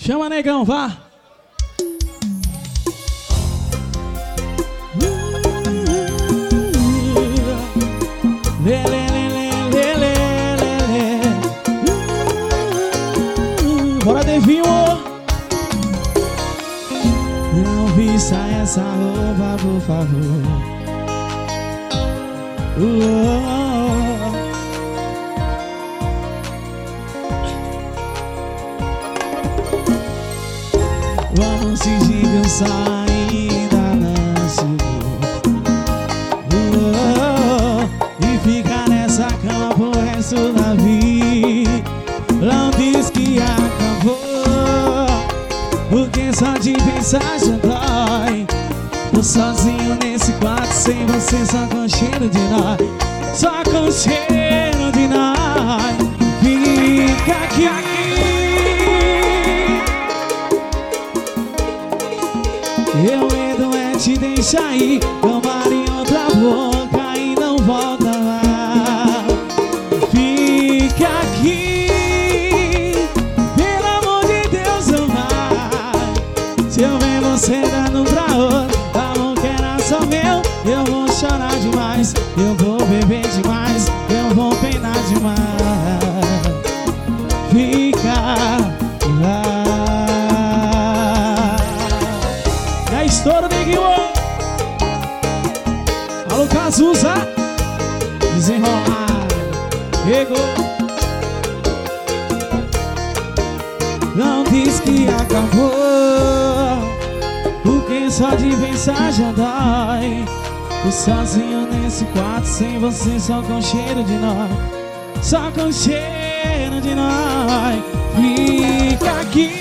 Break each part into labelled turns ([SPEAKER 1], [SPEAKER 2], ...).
[SPEAKER 1] Chama, negão, vá. Bora, Devinho. Não vista essa roupa, por favor. Vamos fingir que eu só ainda não chegou. E ficar nessa cama pro resto da vida. Não diz que acabou, porque só de pensar já dói. Tô sozinho nesse quarto sem você, só com cheiro de nós. Só com cheiro de nós. Fica aqui. Eu medo é te deixar ir, tomar em outra boca e não volta lá. Fica aqui, pelo amor de Deus, não vai. Se eu ver você dando pra outro, amor que era só meu, eu vou chorar demais, eu vou beber demais, eu vou penar demais. Fica lá. Estouro, neguinho. Alô, Cazuza. Desenrolar. Pegou. Não diz que acabou, porque só de pensar já dói. Tô sozinho nesse quarto sem você, só com cheiro de nós. Só com cheiro de nós. Fica aqui.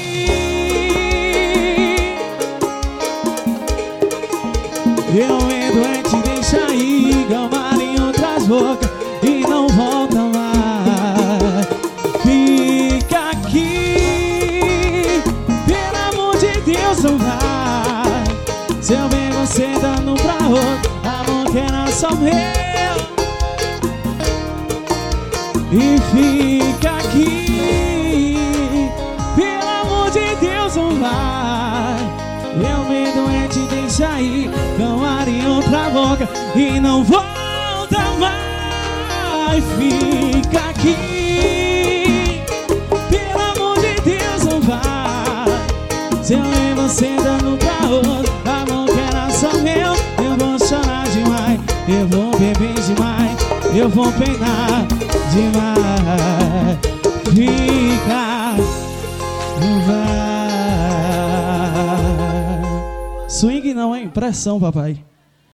[SPEAKER 1] Meu medo é te deixar ir, gamar em outras bocas e não volta mais. Fica aqui, pelo amor de Deus, não vai. Se eu ver você dando pra outro, amor que era só meu. E fica aqui, pelo amor de Deus, não vai. Meu medo é te deixar ir, gamar em outra boca e não volta mais. Fica aqui, pelo amor de Deus, não vai. Se eu ver você dando pra outro, amor que era só meu, eu vou chorar demais, eu vou beber demais, eu vou penar demais. Fica, não vai. Swing não, hein? Pressão, papai.